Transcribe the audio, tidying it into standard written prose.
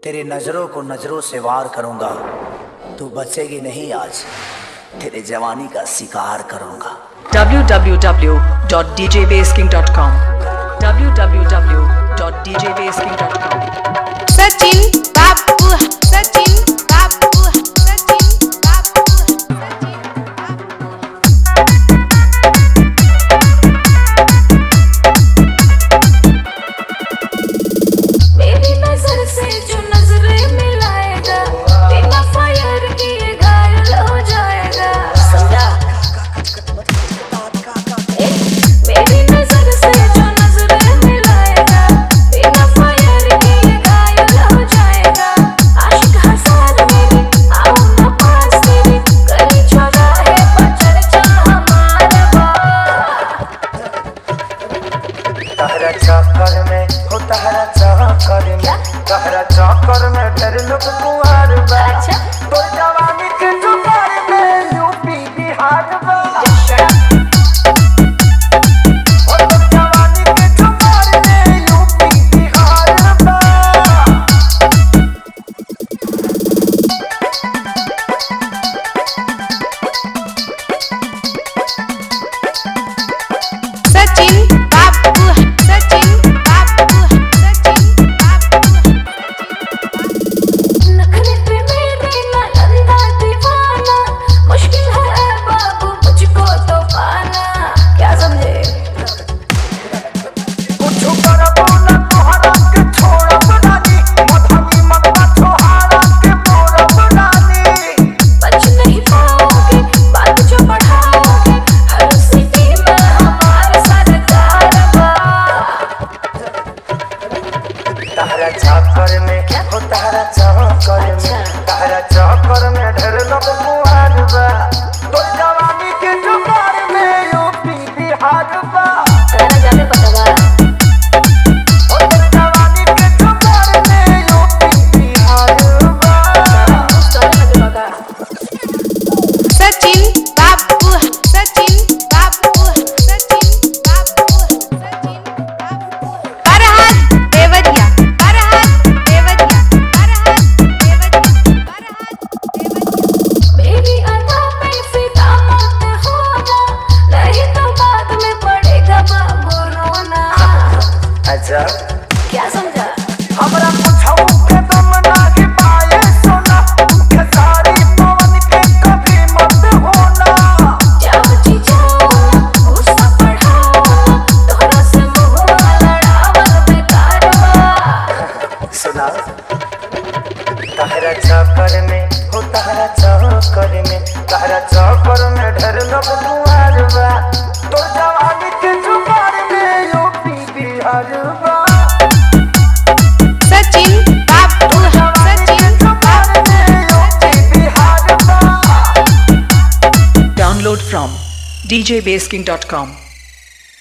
तेरे नजरों को नजरों से वार करूंगा, तू बचेगी नहीं आज, तेरे जवानी का शिकार करूंगा। www.djbasking.com www.djbasking.com सचिन बापू, सचिन बापू, सचिन बापू, मेरी नजर से जो नजरें मिलाएगा, बिना फायर किए घायल हो जाएगा। समझा? मेरी नजर से जो नजरें मिलाएगा, बिना फायर किए घायल हो जाएगा। आशिक हसन मेरी, आओ ना पास तेरी, गली चौराहे पर चर्चा हमारा बा। तहरा चक्कर में हो, तहरा चक्कर में, तहरा चक्कर में ढेर लोग कुंवार बा। अच्छा। तो जवानी के जुगार में यूपी बिहार बा। और तो जवानी के जुगार में यूपी बिहार बा। सचिन बापू, सचिन बापू, सचिन बापू। नखरे पे मेरे नालंदा दीवाना, मुश्किल है ऐ बाबू मुझको तो पाना। क्या समझे? कुछ करबो ना तोहरा के छोड़ब रानी, मधवी मनवा छोहारा के मोरब रानी। बच नहीं पाओगे, बात जो बढ़ाओगे, हर सिटी में हमारे सरकार बा। तहरा चक्कर में हो, तहरा चक्कर में, तहरा चक्कर में ढेर लोग कुंवार बा। तो जवानी के जुगार में यूपी बिहार बा। कहना जाते पता बा। और तो जवानी के जुगार में यूपी बिहार बा। स्टोरी लगे बगा। सचिन बापू, सचिन बापू, सचिन बापू, सचिन बापू। फरहाद देवरिया, फरहाद देवरिया, फरहाद देवरिया, फरहाद देवरिया। मेरी अदा पे फिदा मत होना, नहीं तो बाद में पड़ेगा बाबू रोना। अच्छा, क्या समझा? हमरा कुछौ के दम नाही पाए सोना, के सारी पवन के कभी मत होना। जाओ जी जाओ ना, गुस्सा बढ़ाओ ना, तोहरा से मुँह लड़ावल बेकार बा। सुना, तहरा चक्कर में हो, तहरा चक्कर में, तहरा चक्कर में ढेर लोग कुंवार बा। तो जवानी के जुगार में यूपी बिहार बा। सचिन बापू, सचिन जुगार में यूपी बिहार बा। Download from djbasking.com